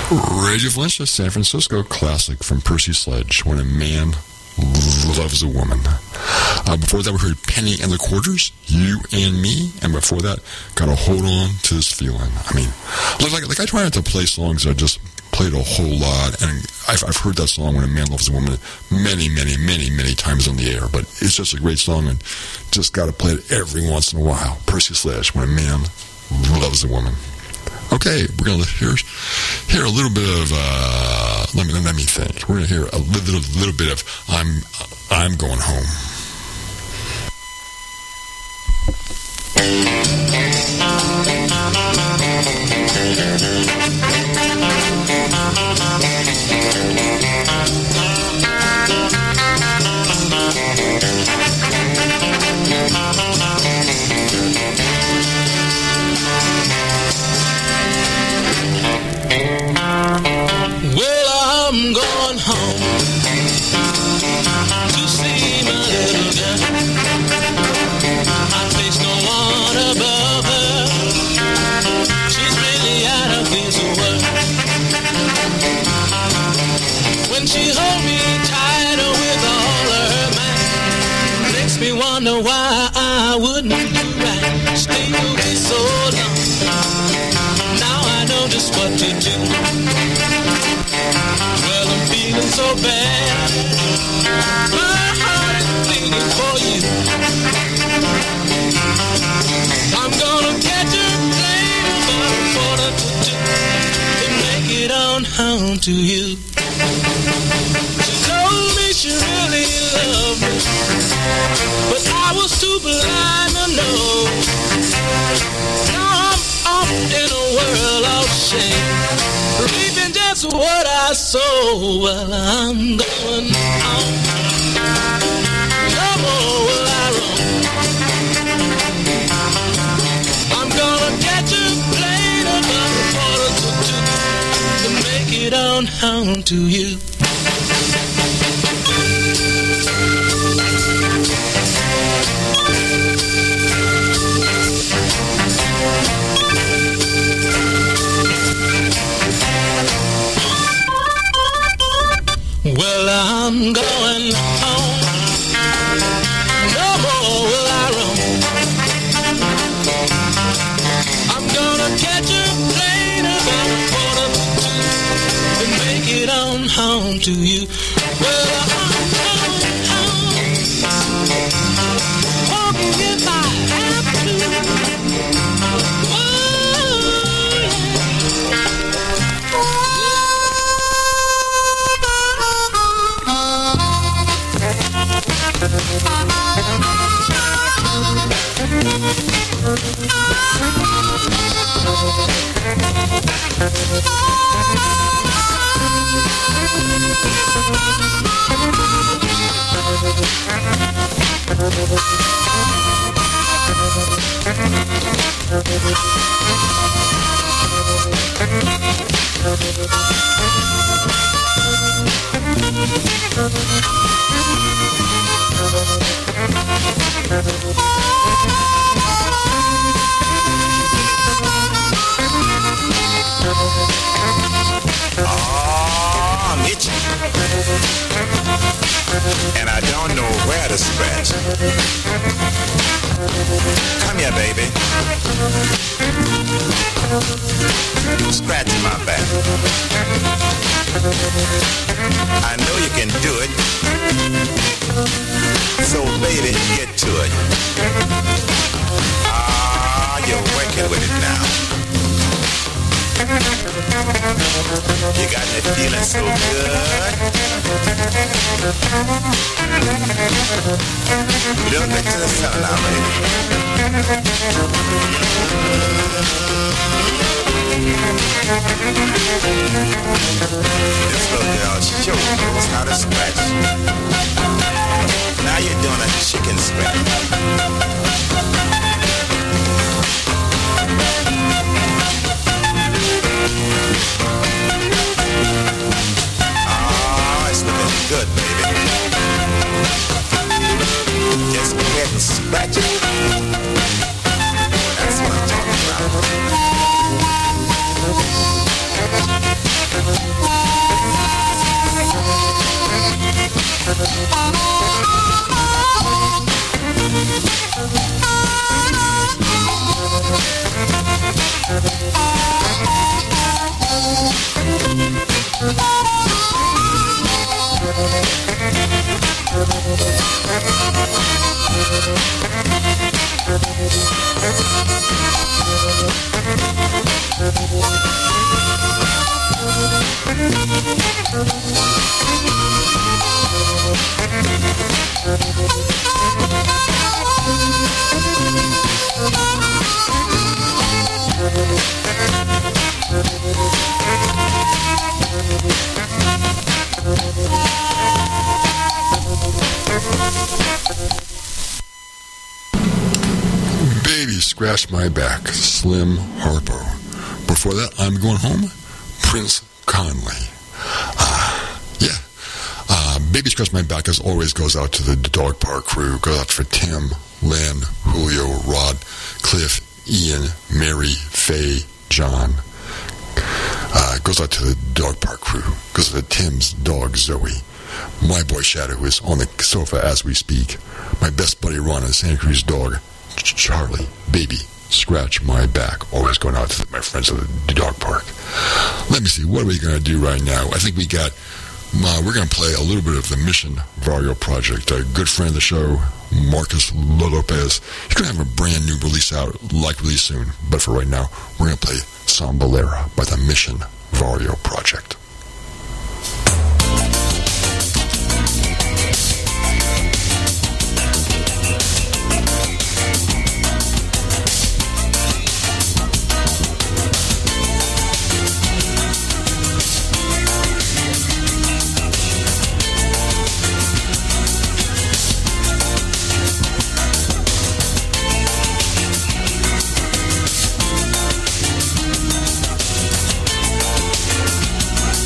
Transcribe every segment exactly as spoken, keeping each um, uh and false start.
Radio Valencia, San Francisco, classic from Percy Sledge, When a Man Loves a Woman. Uh, before that, we heard Penny and the Quarters, You and Me, and before that, Gotta Hold On to This Feeling. I mean, like, like, like I try not to play songs that I just played a whole lot, and I've, I've heard that song, When a Man Loves a Woman, many, many, many, many times on the air, but it's just a great song, and just gotta play it every once in a while. Percy Sledge, When a Man Loves a Woman. Okay, we're going to hear, hear a little bit of, uh, let me, let me think. We're going to hear a little, little bit of, I'm, I'm Going Home. I'm going home to see my little girl. I place no one above her. She's really out of this world. When she holds me tighter with all her might, makes me wonder why I wouldn't do right. Stay away so long. Now I know just what to do. Well, I'm feeling so bad. My heart is bleeding for you. I'm gonna catch a plane about a quarter to two to make it on home to you. She told me she really loved me, but I was too blind to know. Now I'm off in a world of shame, reaping just what I sow. Well, I'm going on. No more will I roam. I'm gonna catch a plane about a quarter to two to make it on home to you. Well, I'm going home. No more will I roam. I'm gonna catch a plane about a quarter to two and make it on home to you. Well, I'm going home, walking if I have to. Oh, I'm itching, and I don't know where to scratch. Come here, baby. Scratch my back. I know you can do it. So, baby, get to it. Ah, you're working with it now. You got me feeling so good. Look into the sun now, baby. This little girl sure knows how to scratch. Now you're doing a chicken scratch. Oh, it's looking good, baby. Just go ahead and scratch it. That's what I'm talking about. Baby Scratch My Back, Slim Harpo. Before that, I'm Going Home, Prince Conley. Uh, yeah. Uh, Baby Scratch My Back, as always, goes out to the Dog Park crew. Goes out for Tim, Lynn, Julio, Rod, Cliff, Ian, Mary, Faye, John. Uh, goes out to the Dog Park crew. Goes to Tim's dog, Zoe. My boy Shadow, who is on the sofa as we speak. My best buddy Ron and Santa Cruz dog, Charlie. Baby Scratch My Back. Always going out to my friends at the dog park. Let me see, what are we going to do right now? I think we got, uh, we're going to play a little bit of the Mission Vario Project. A good friend of the show, Marcus Lopez. He's going to have a brand new release out, like really soon. But for right now, we're going to play Sambalera by the Mission Vario Project. Thank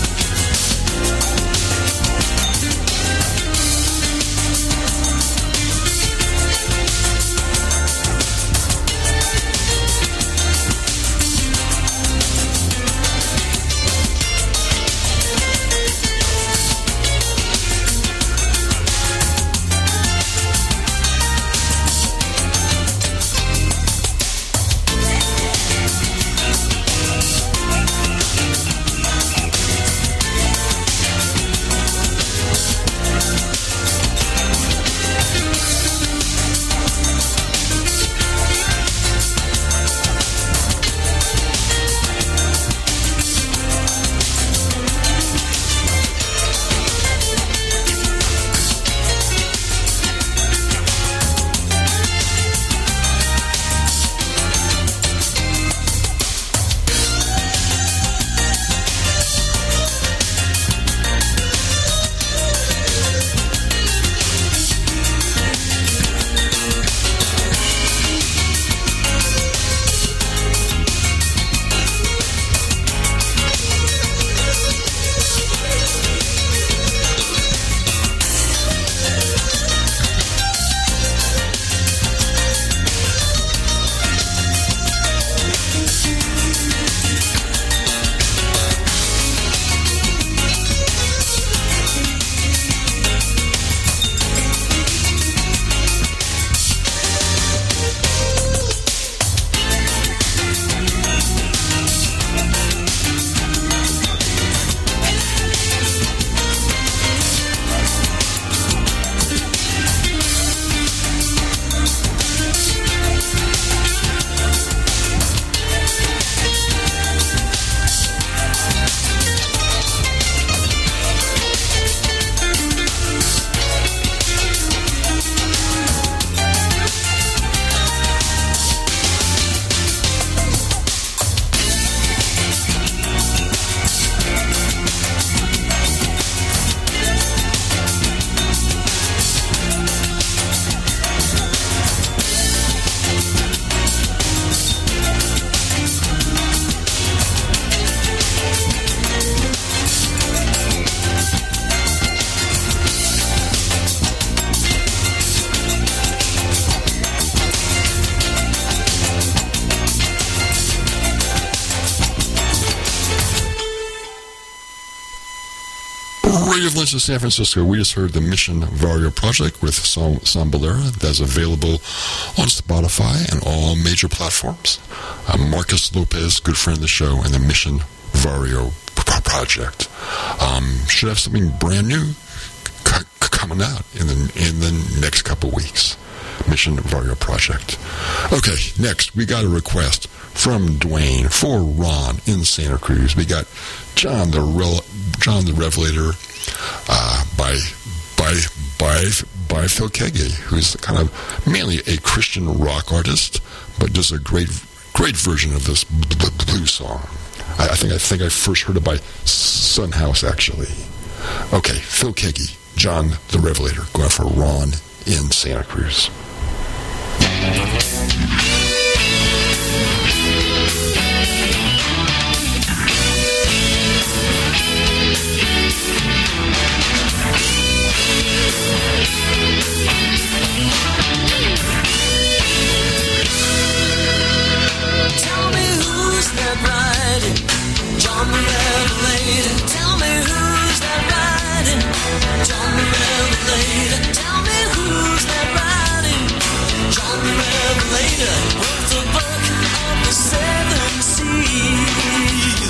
Radio Village of San Francisco. We just heard the Mission Vario Project with Sambalera. That's available on Spotify and all major platforms. Uh, Marcus Lopez, good friend of the show, and the Mission Vario Project. Um, should have something brand new c- coming out in the in the next couple weeks. Mission Vario Project. Okay, next we got a request from Dwayne for Ron in Santa Cruz. We got John the Rel- John the Revelator uh, by by by by Phil Keaggy, who's kind of mainly a Christian rock artist, but does a great great version of this b- b- blues song. I, I think I think I first heard it by Sunhouse actually. Okay, Phil Keaggy, John the Revelator, going for Ron in Santa Cruz. Tell me who's that riding? John the Revelator. Tell me who's that riding? John the Revelator. Tell me who's that riding? John the Revelator. Wrote the book of the seven seals.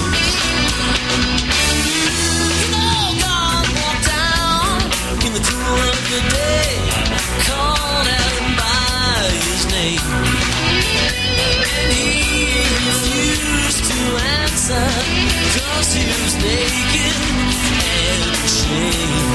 You know God walked down in the cool of the day, called out him by his name. And he refused to answer, 'cause he was naked and ashamed.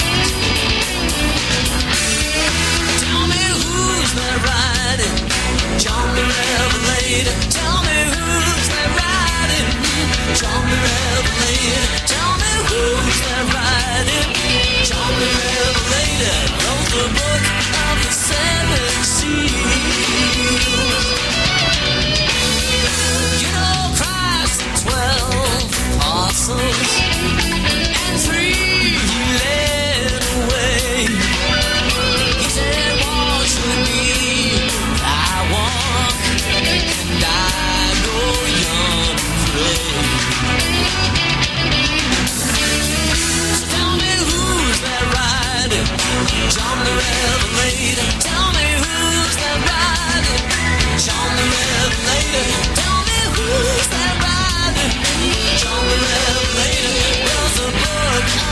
Tell me who's that riding? John the Revelator. Tell me who's that riding? John the Revelator. Tell me who's that riding? John the Revelator. Wrote the book of the seven seals. You know Christ had twelve apostles, and three he led away. He said, "Watch with me, I walk, and I go young and pray." So tell me who's that riding? John the Revelator. Tell me who's that riding? John the Revelator. Tell me who's that riding? John the Revelator. Wrote the book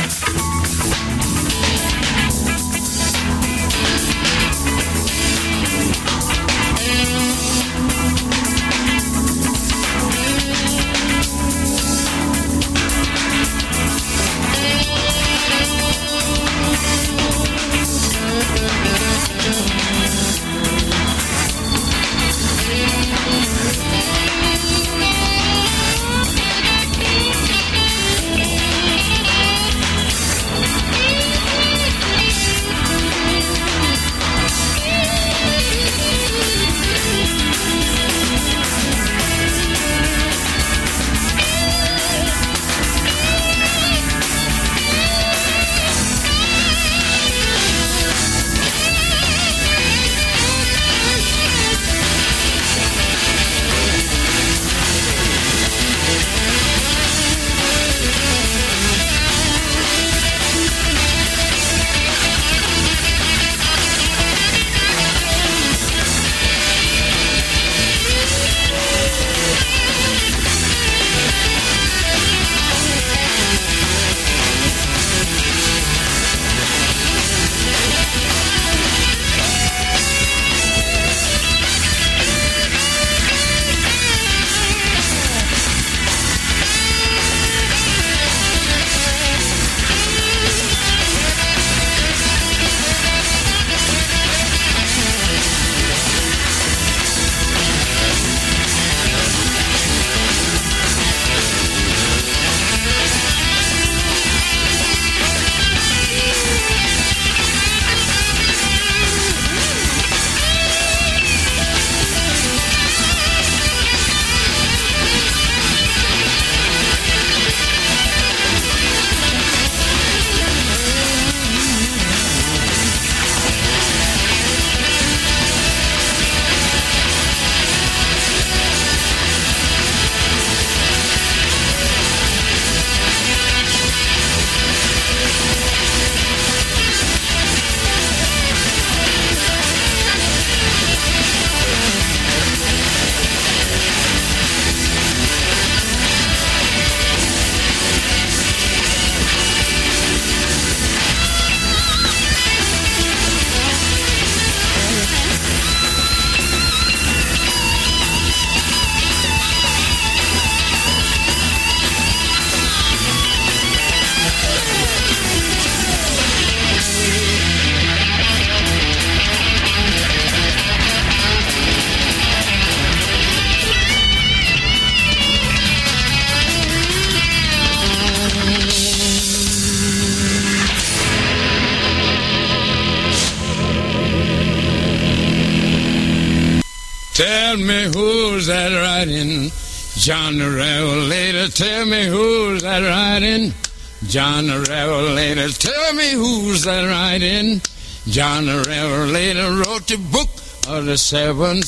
Tell me who's that riding? John the Revelator. Tell me who's that riding? John the Revelator. Tell me who's that riding? John the Revelator wrote the book of the seven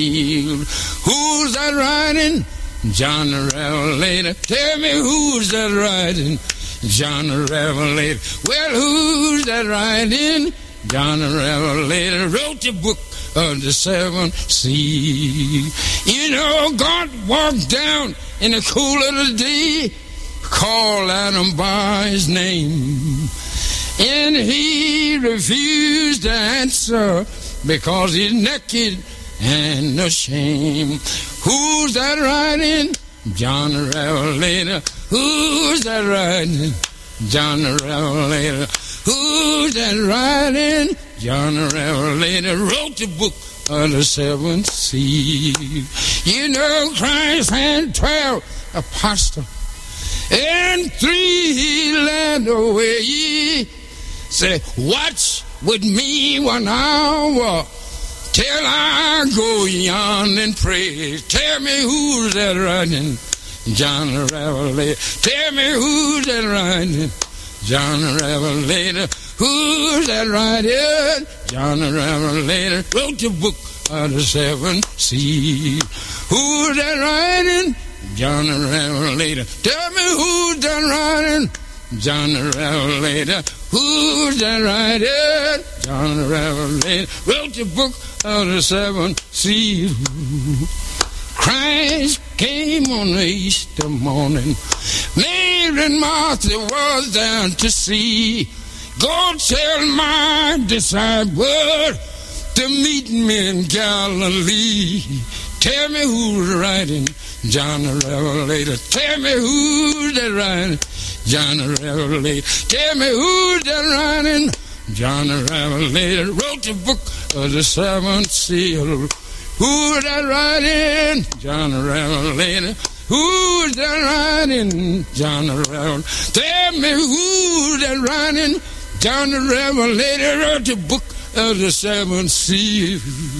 seals. Who's that riding? John the Revelator. Tell me who's that riding? John the Revelator. Well, who's that riding? John the Revelator wrote the book of the seven seas. You know, God walked down in the cool of the day, called Adam by his name, and he refused to answer because he's naked and ashamed. Who's that riding? John the Revelator. Who's that riding? John the Revelator. Who's that riding? John the Revelator wrote the book of the seven seals. You know, Christ had twelve apostles, and three he led away. Say, watch with me one hour till I go yon and pray. Tell me who's that riding? John the Revelator. Tell me who's that riding? John the Revelator. Who's that riding? John the Revelator wrote the book of the seven seals. Who's that riding? John the Revelator. Tell me who's that riding? John the Revelator. Who's that riding? John the Revelator wrote the book of the seven seals. Christ came on the Easter morning. Mary and Martha was down to see. Go tell my disciple to meet me in Galilee. Tell me who's writing, John the Revelator. Tell me who's that writing, John the Revelator. Tell me who's that writing, John the Revelator. Wrote the book of the seventh seal. Who's that writing, John the Revelator. Who's that writing, John the Revelator. Tell me who's that writing, John the Revelator. Wrote the book of the seventh seal.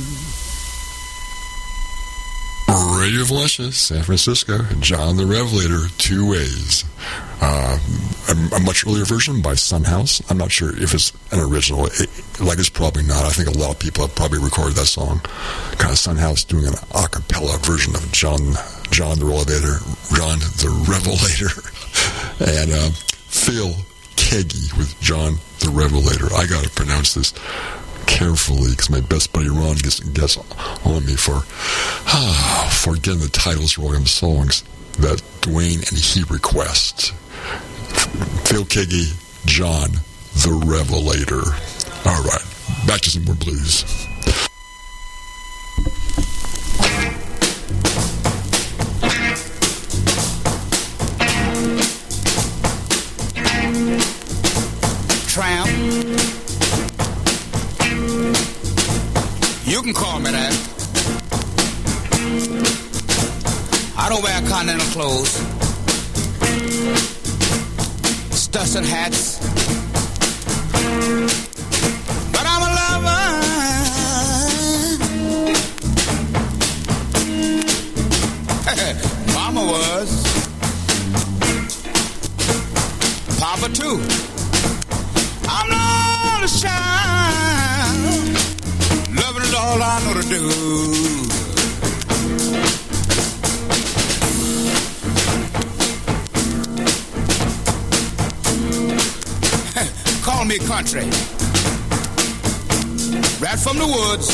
Radio Valencia, San Francisco, John the Revelator, Two Ways. Uh, a, a much earlier version by Sunhouse. I'm not sure if it's an original. It, like it's probably not. I think a lot of people have probably recorded that song. Kind of Sunhouse doing an a cappella version of John, John the Revelator, John the Revelator, and uh, Phil Keaggy with John the Revelator. I got to pronounce this carefully because my best buddy Ron gets, gets on me for ah, for getting the titles wrong of songs that Dwayne and he requests. Phil Keaggy, John the Revelator. All right, back to some more blues. Tramp. You can call me that. I don't wear continental clothes. Studs and hats. But I'm a lover. Mama was. Papa too. I'm not a child. Loving is all I know to do. Call me country. Right from the woods.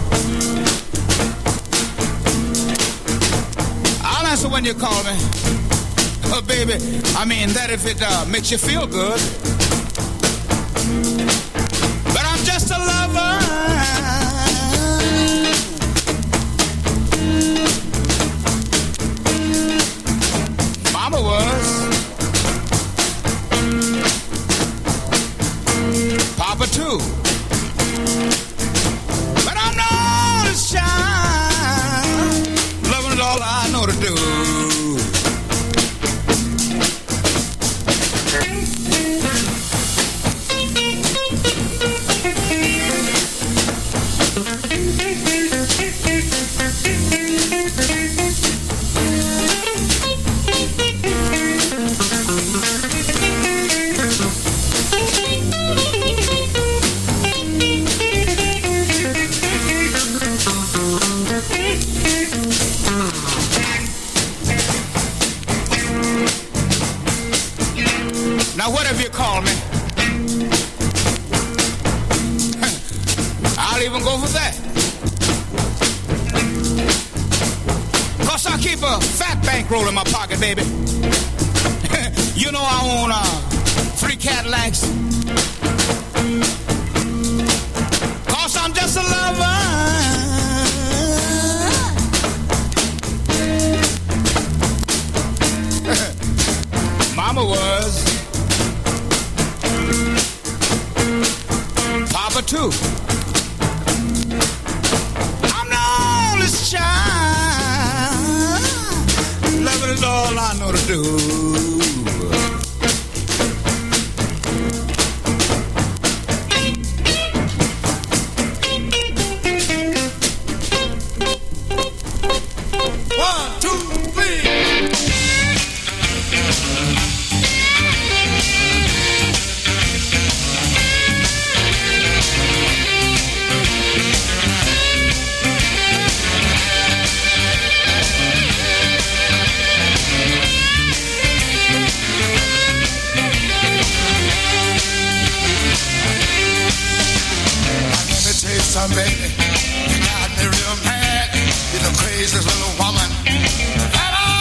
I'll answer when you call me. Oh, baby, I mean that if it uh, makes you feel good. But I'm just a lover. Mama was. Papa too. But I'm not a child. Loving is all I know to do. Now, whatever you call me, I'll even go for that. Cause I keep a fat bankroll in my pocket, baby. You know I own uh, three Cadillacs. Cause I'm just a lover. Mama was. Papa too. I'm the oldest child. Loving is all I know to do. One, two, three. Some baby, you got me real mad. You're the craziest little woman that I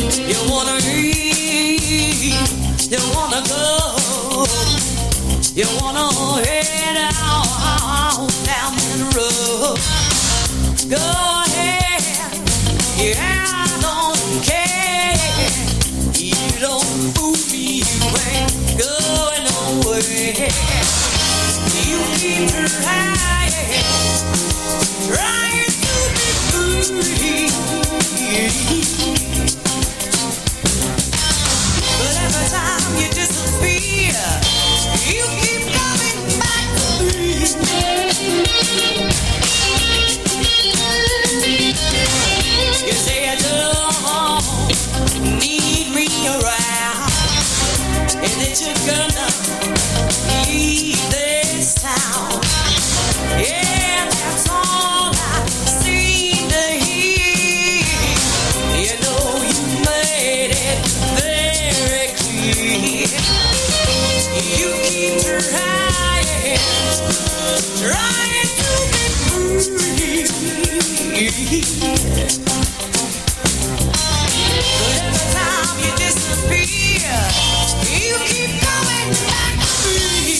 You wanna eat, you wanna go, you wanna head out down the road. Go ahead, yeah, I don't care. You don't fool me, you ain't going nowhere. You keep trying, trying to be free. But every time you disappear, you keep coming back to me. You say you don't need me around, and that you're gonna leave this town. Yeah, that's all I seem to hear. You know you made it very clear. You keep trying, trying to be free. But every time you disappear, you keep coming back to me.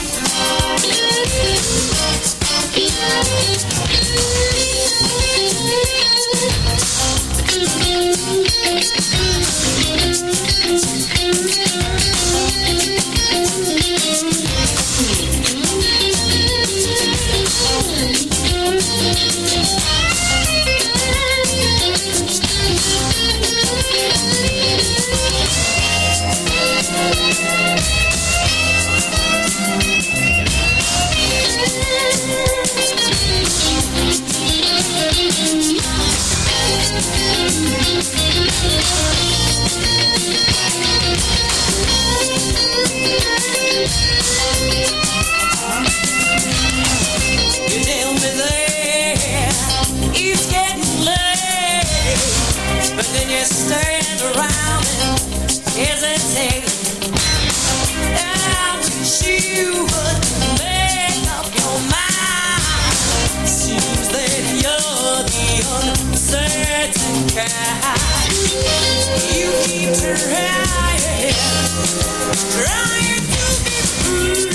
You tell me that it's getting late, but then you stand around and hesitate. I wish you would make up your mind. Seems that you're the uncertain kind. You keep trying, trying to be free.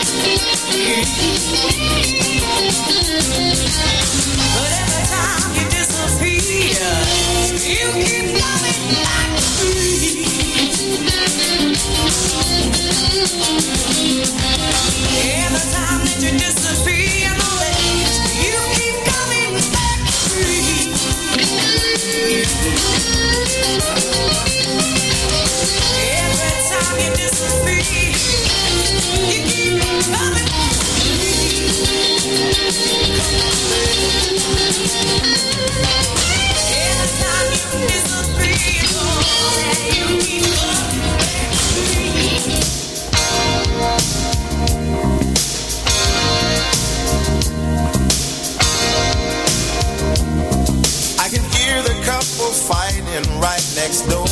But every time you disappear, you keep coming back to me. Every time that you disappear, you keep coming back to me. Every time you disappear, you keep coming back to me. Every time you disappear, you keep coming back to me. I can hear the couple fighting right next door.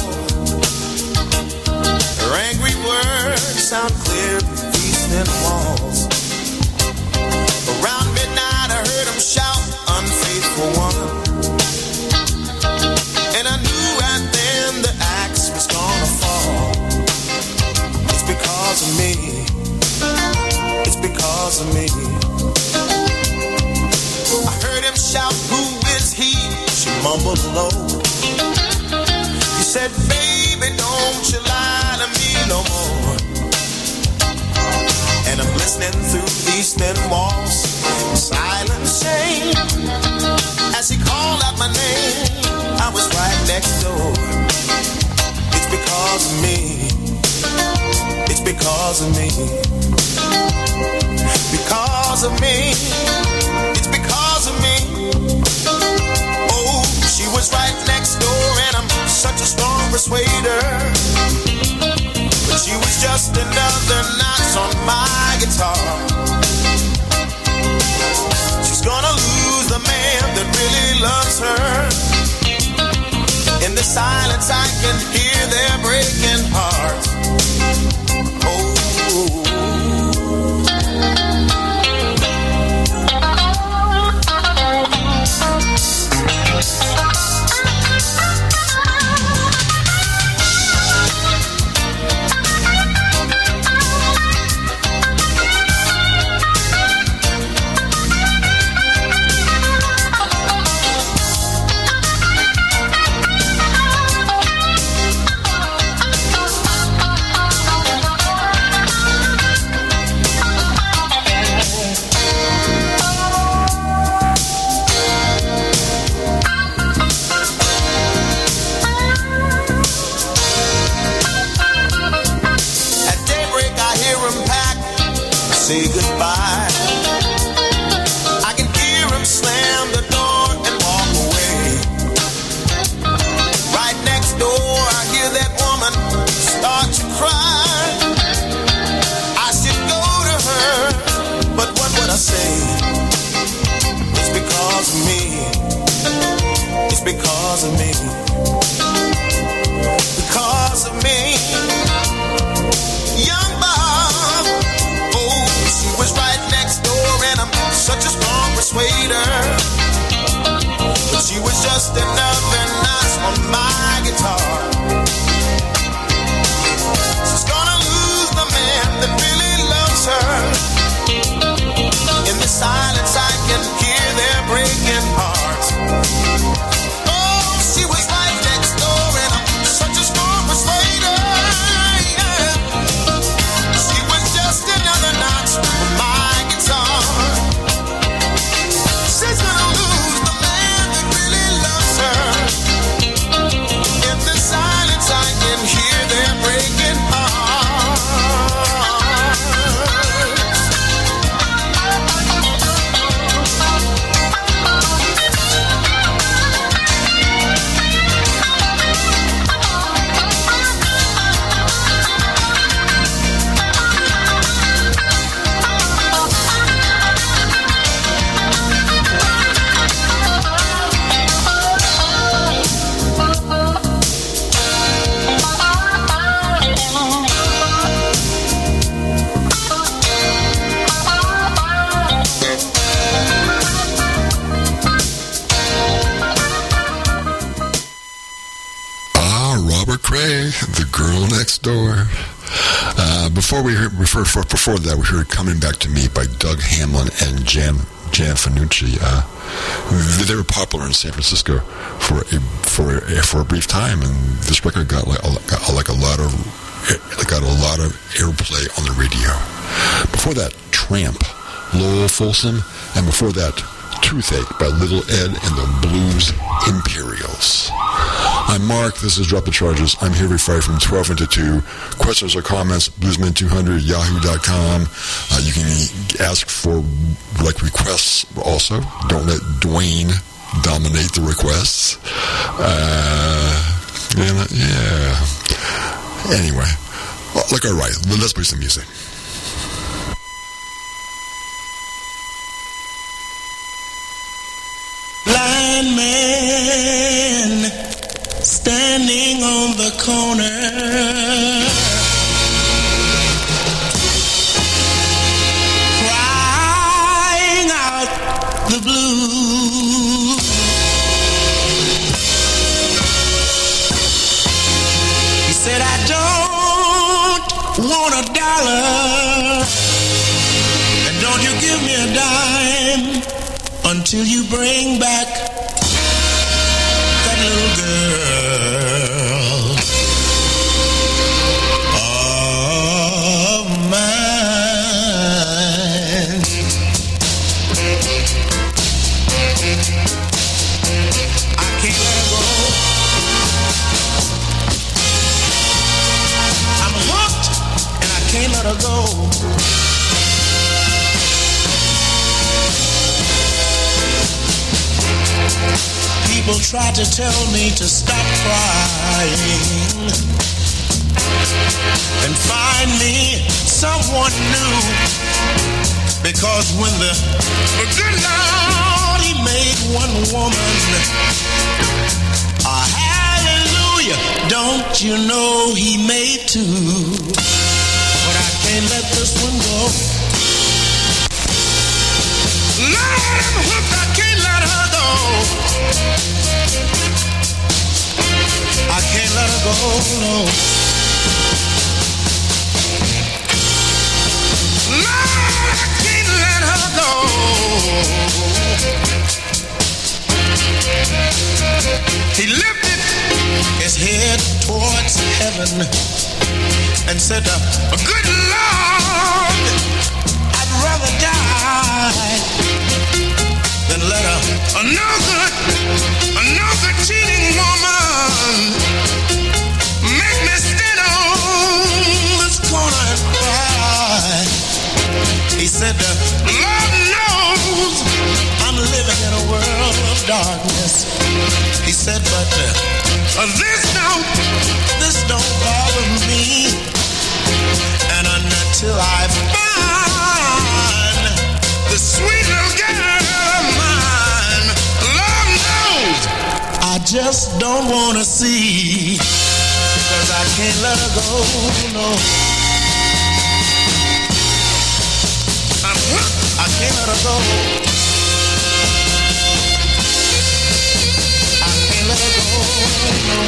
Their angry words sound clear through these thin walls. Around midnight I heard them shout, unfaithful one. And I knew right then the axe was gonna fall. It's because of me. It's because of me. I heard him shout, who is he? She mumbled low. He said, baby, don't you lie to me no more. And I'm listening through these thin walls, silent shame. As he called out my name, I was right next door. It's because of me. It's because of me. Because of me. It's because of me. Oh, she was right next door, and I'm such a strong persuader. But she was just another notch on my guitar. She's gonna lose the man that really loves her. In the silence I can hear their breaking hearts. Oh, say goodbye. I can hear him slam the door and walk away. Right next door, I hear that woman start to cry. I should go to her, but what would I say? It's because of me. It's because of me. Because of me. Young Bob, oh, she was right next door, and I'm such a strong persuader. But she was just another notch on my guitar. She's gonna lose the man that really loves her. In the silence I can hear their breaking hearts. Oh, she was right next door, and I'm such a strong persuader. Yeah. She was just another notch on my guitar. She's gonna lose the man that really loves her. In the silence I can hear their breaking hearts. The Girl Next Door. Uh, before we heard, before, before that, we heard Coming Back to Me by Doug Hamlin and Jan Jan Fanucci. Uh, they were popular in San Francisco for a for a, for a brief time, and this record got like a, got like a lot of got a lot of airplay on the radio. Before that, Tramp, Lowell Folsom, and before that, Toothache by Little Ed and the Blues Imperials. I'm Mark. This is Drop the Charges. I'm here every Friday from twelve until two. Questions or comments, bluesman two hundred at yahoo dot com. Uh, you can ask for like requests also. Don't let Dwayne dominate the requests. Uh, and, yeah. Anyway, like, all right, let's play some music. Blind man standing on the corner, crying out the blues. He said, I don't want a dollar, and don't you give me a dime until you bring back that little girl of mine. I can't let her go. I'm hooked and I can't let her go. People try to tell me to stop crying and find me someone new, because when the good Lord, He made one woman, ah, hallelujah, don't you know He made two? But I can't let this one go. Lord, I'm hooked, I can't let her go. I can't let her go, no. Lord, I can't let her go. He lifted his head towards heaven and said, good Lord, I'd rather die than let her, another, another cheating woman make me stand on this corner and cry. He just don't wanna see, 'cause I can't let her go, no. I can't let her go. I can't let her go, no.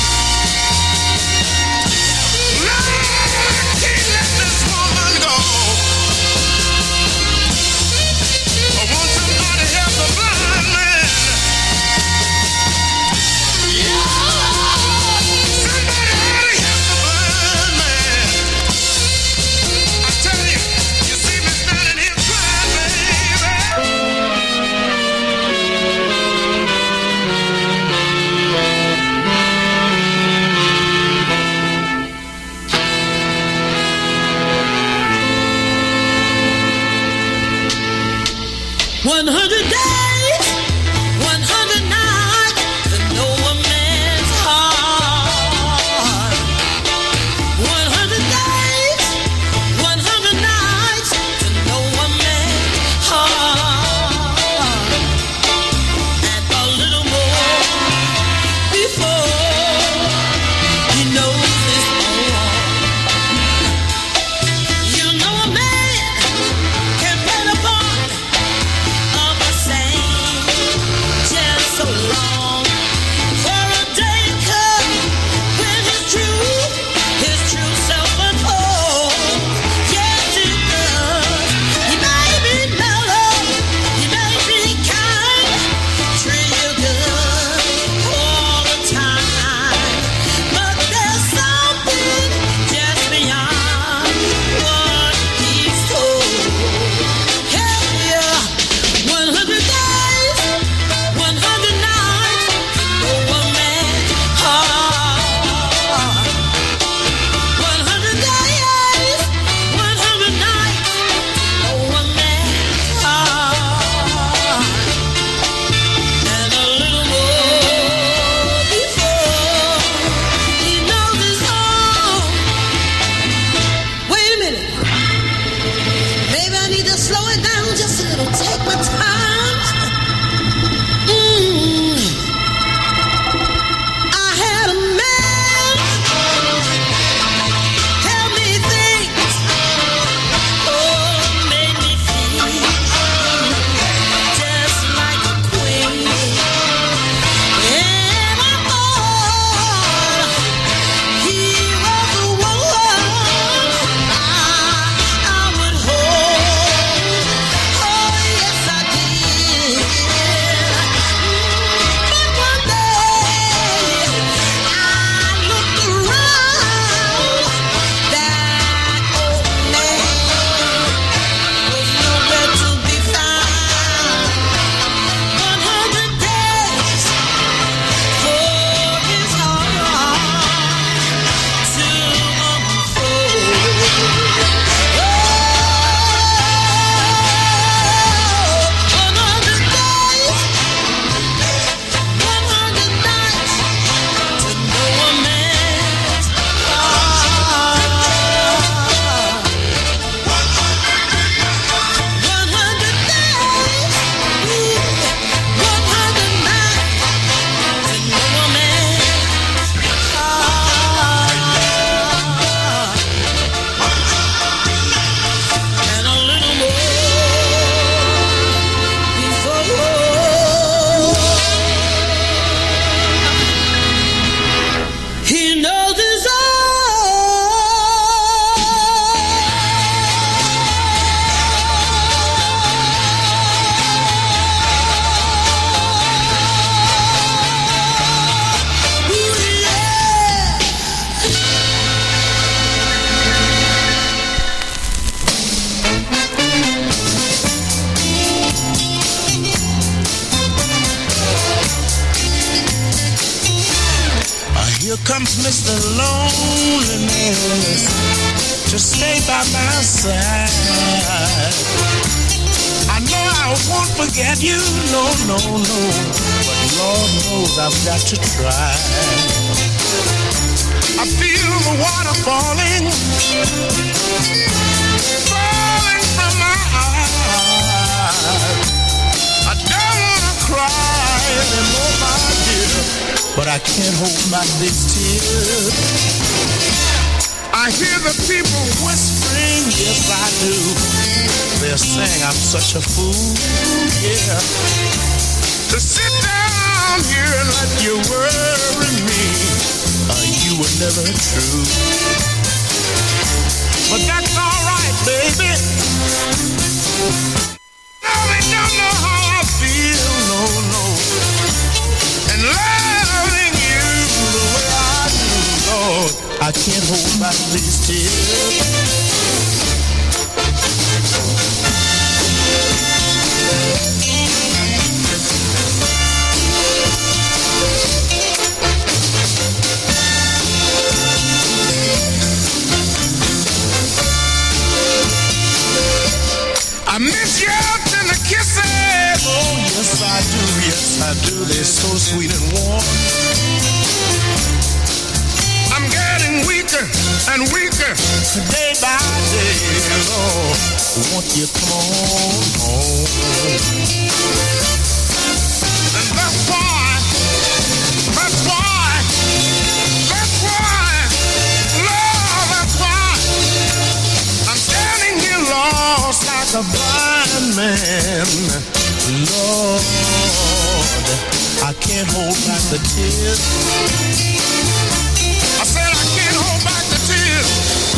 No, I can't let this woman go. I want somebody to help the blind man. One hundred days, one hundred nights to know a man's heart. One hundred days, one hundred nights to know a man's heart. And a little more before he knows his own heart. You know a man can play the part of a saint just so long for a day come when his true, his true self unfolds. Yes, it does. He may be mellow, he may be kind, treat you good all the time, but there's something just beyond what he's told. Hell yeah. One hundred days, one hundred nights to know a man's heart. One hundred days, one hundred nights to know a man's heart. And a little more before he knows his home. Wait a minute. Maybe I need to slow it down just a little. Take my time. Mm. I had a man tell me things, oh, made me feel just like a queen. And I thought he was the one I, I would hold. Oh, yes, I did. But one day I looked around. That old man was nowhere to be found. One hundred days for his heart to unfold. Oh, one hundred days, one hundred nights to know a man's heart. One hundred days, one hundred nights to know a man's heart. And a little more before he knows his own. Ooh, yeah. Ah, here comes Mister Loneliness to stay by my side. I know I won't forget you, no, no, no. But Lord knows I've got to try. I feel the water falling, falling from my eyes. I don't wanna cry anymore, my dear. but I can't hold back these tears. I hear the people whispering, yes I do. They're saying I'm such a fool, yeah, to sit down here and let you worry me. Uh, you were never true, but that's all right, baby. No, they don't know how I feel, no, no. And loving you the way I do, Lord, I can't hold back these tears. I miss your tender kisses. Oh, yes, I do, yes, I do. They're so sweet and warm. I'm getting weaker and weaker day by day. Lord, won't you come on home? And that's why, that's why, that's why, Lord, that's why I'm standing here lost like a blind man. Lord, I can't hold back the tears. I said I can't hold back the tears.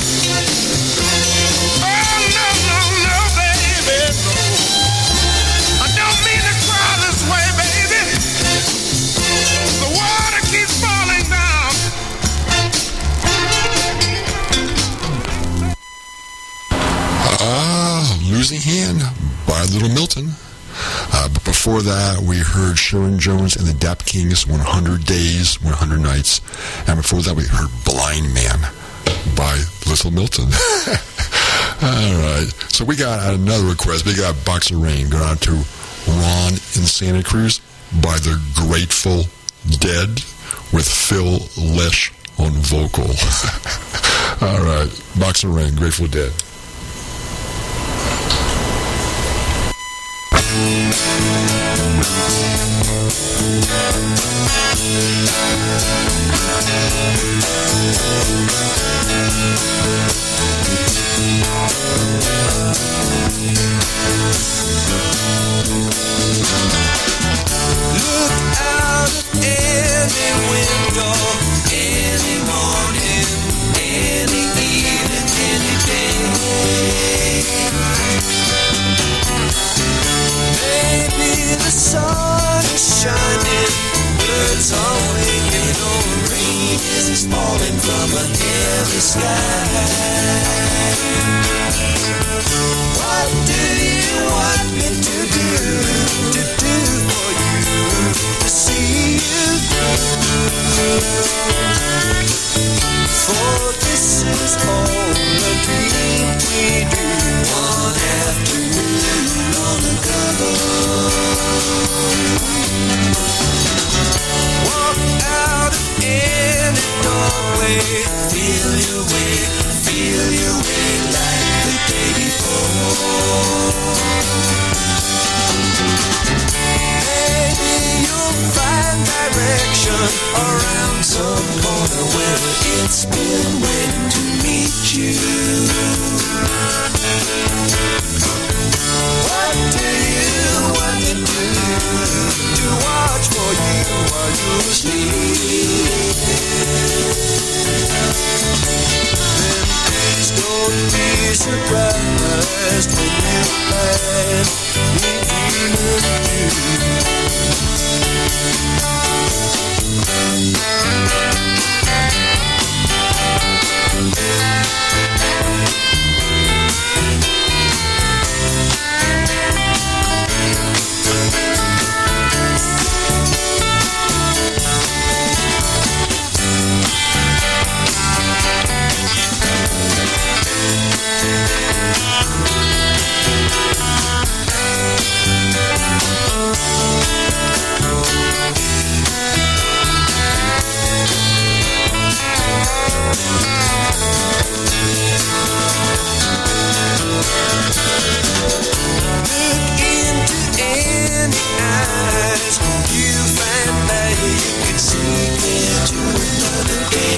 Oh, no, no, no, baby, no. I don't mean to cry this way, baby. The water keeps falling down. Ah, Losing Hand by Little Milton. Uh, but before that, we heard Sharon Jones and the Dap Kings, one hundred days, one hundred nights. And before that, we heard Blind Man by Little Milton. All right. So we got another request. We got Boxer Rain going on to Ron in Santa Cruz by the Grateful Dead with Phil Lesh on vocal. All right. Boxer Rain, Grateful Dead. Look out of any window, any morning, any evening, any day. Maybe the sun is shining, birds are waking, or rain is falling from a heavy sky. What do you want me to do, to do for you, to see you through? For this is all a dream we dreamed one afternoon long ago. Walk out of any doorway, feel your way, feel your way like the day before. Maybe you'll find direction around some corner where it's been waiting to meet you. What do you want me to do, to watch for you while you sleep? Then please don't be surprised when you find me dreaming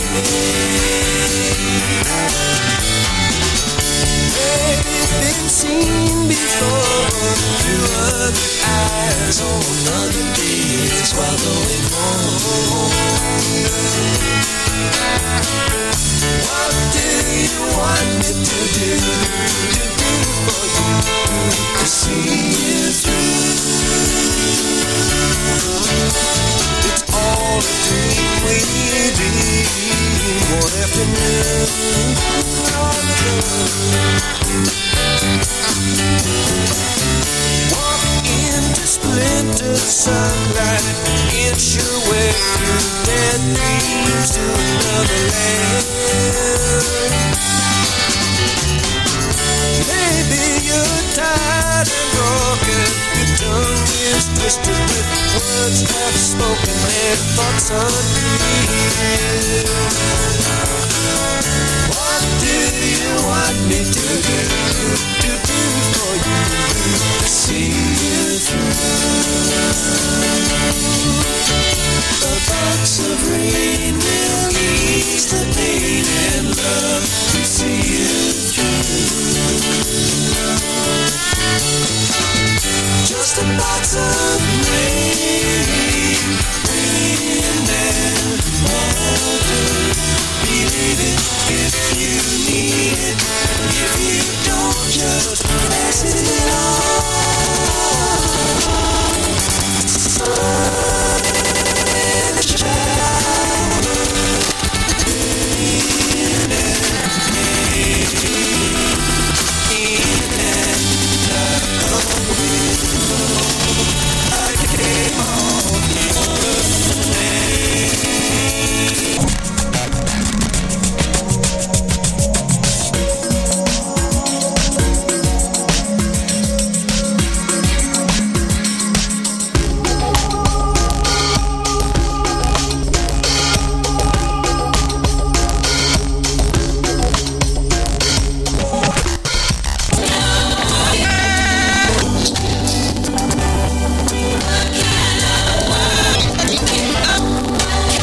Been seen before through other eyes on other days while going home. What do you want me to do, to do for you, to see you through? It's all a dream we dream one afternoon. Walk into splintered sunlight, inch your way through dead dreams to another land. Maybe you're tired and broken, your tongue is twisted with words half spoken and thoughts unreal. What do you want me to do, to do for you, to see you through? A box of rain will ease the pain and love to see you through. Just a box of rain, rain and water. Believe it if you need it. If you don't, just pass it on.